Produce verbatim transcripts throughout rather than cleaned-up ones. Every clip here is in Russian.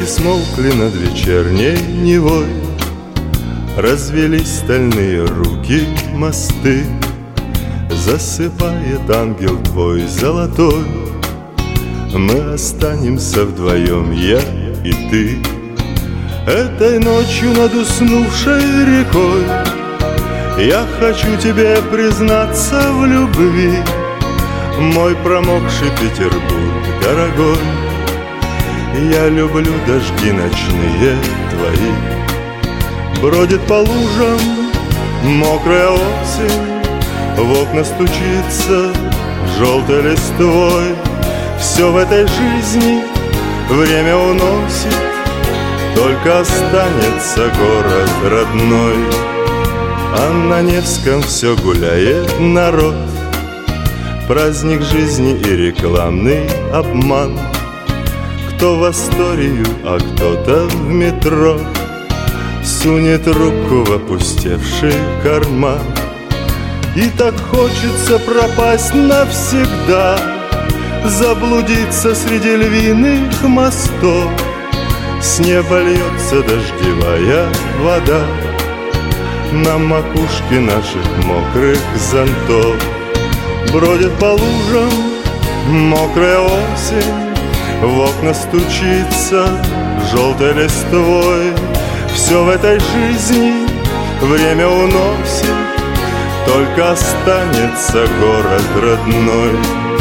Реки смолкли над вечерней Невой, развелись стальные руки мосты. Засыпает ангел твой золотой, мы останемся вдвоем, я и ты. Этой ночью над уснувшей рекой я хочу тебе признаться в любви, мой промокший Петербург дорогой. Я люблю дожди ночные твои. Бродит по лужам мокрая осень, в окна стучится желтой листвой. Все в этой жизни время уносит, только останется город родной. А на Невском все гуляет народ, праздник жизни и рекламный обман. Кто в Асторию, а кто-то в метро сунет руку в опустевший карман. И так хочется пропасть навсегда, заблудиться среди львиных мостов. С неба льется дождевая вода на макушке наших мокрых зонтов. Бродит по лужам мокрая осень, в окна стучится желтой листвой. Все в этой жизни время уносит, только останется город родной.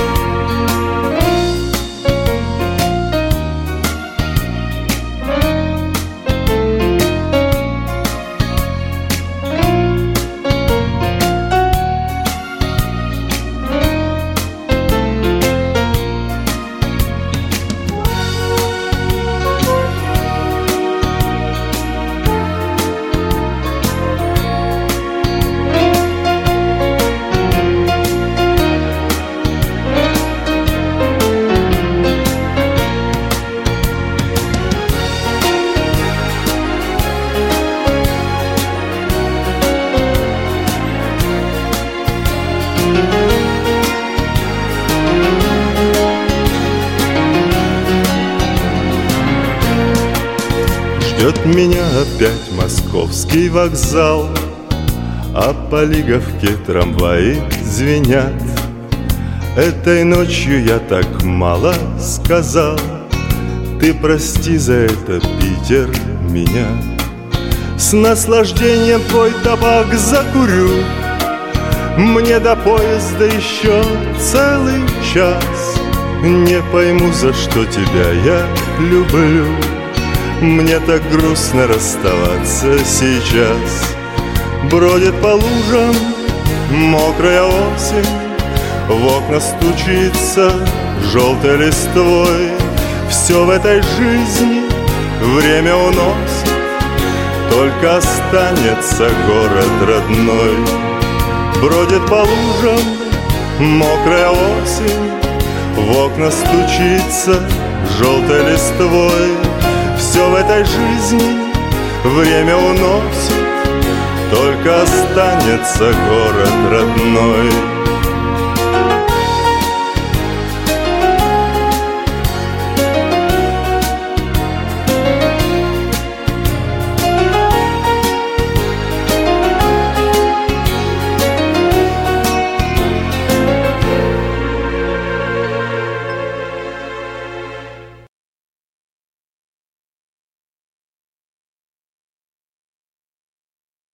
Ждет меня опять московский вокзал, а по Лиговке трамваи звенят. Этой ночью я так мало сказал, ты прости за это, Питер, меня. С наслаждением твой табак закурю, мне до поезда еще целый час. Не пойму, за что тебя я люблю, мне так грустно расставаться сейчас. Бродит по лужам мокрая осень, в окна стучится желтой листвой. Все в этой жизни время уносит, только останется город родной. Бродит по лужам мокрая осень, в окна стучится желтой листвой. Все в этой жизни время уносит, только останется город родной.